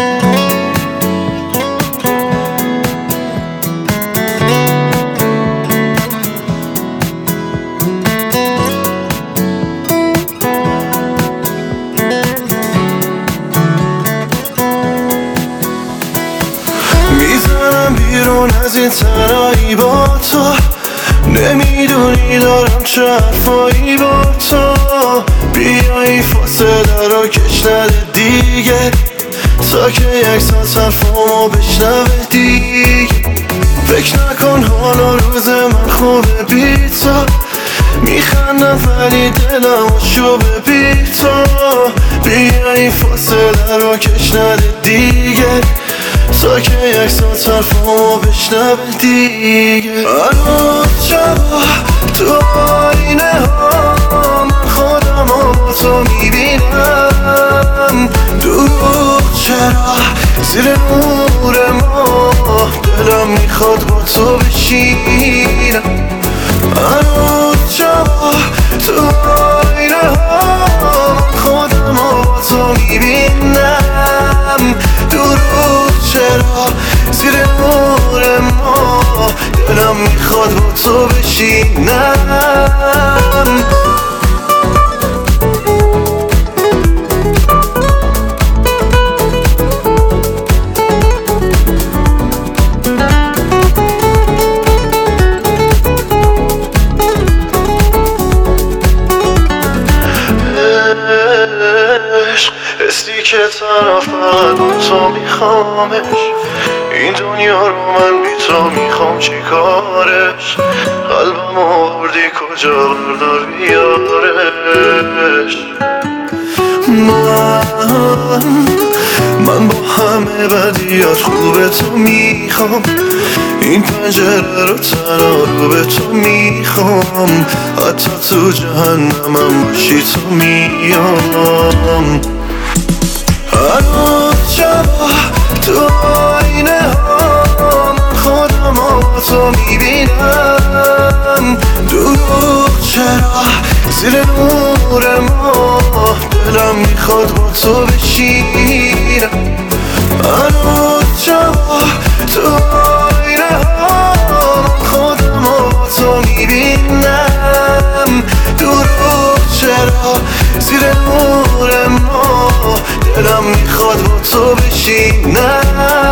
میزنم بیرون از این تنهایی با تو، نمیدونی دارم چه حرفایی با تو. بیا این فاصله رو کش نده دیگه، تا که یک ساعت حرفامو بشنوه دیگه. فکر نکن حال و روز من خوبه بی تو، میخندم ولی دلم آشوبه بی تو. بیا این فاصله رو کش نده دیگه، تا که یک ساعت حرفامو بشنوه دیگه. هنوز شبا تو آینه ها من خودم با تو میبینم. دروغ چرا زیر نور ما، دلم میخواد با تو بشینم. هنوز شبا تو آینه ها من خودم با تو میبینم. دروغ چرا زیر نور ما، دلم میخواد با تو بشینم. حسی که تنها فقط با تو میخوامش، این دنیا رو من بی تو میخوام چی کارش. قلبم آوردی کجا بردار بیارش. من با همه بدیات خوب تو میخوام، این پنجره رو تنها رو به تو میخوام. حتی تو جهنمم باشی تو میام. هنوز شبا تو آینه ها من خودم با تو میبینم. دروغ چرا زیر نور ما، دلم میخواد با تو بشینم. هنوز شبا تو آینه ها من خودم با تو میبینم. دروغ چرا زیر نور ما، دلم میخواد با تو بشینم.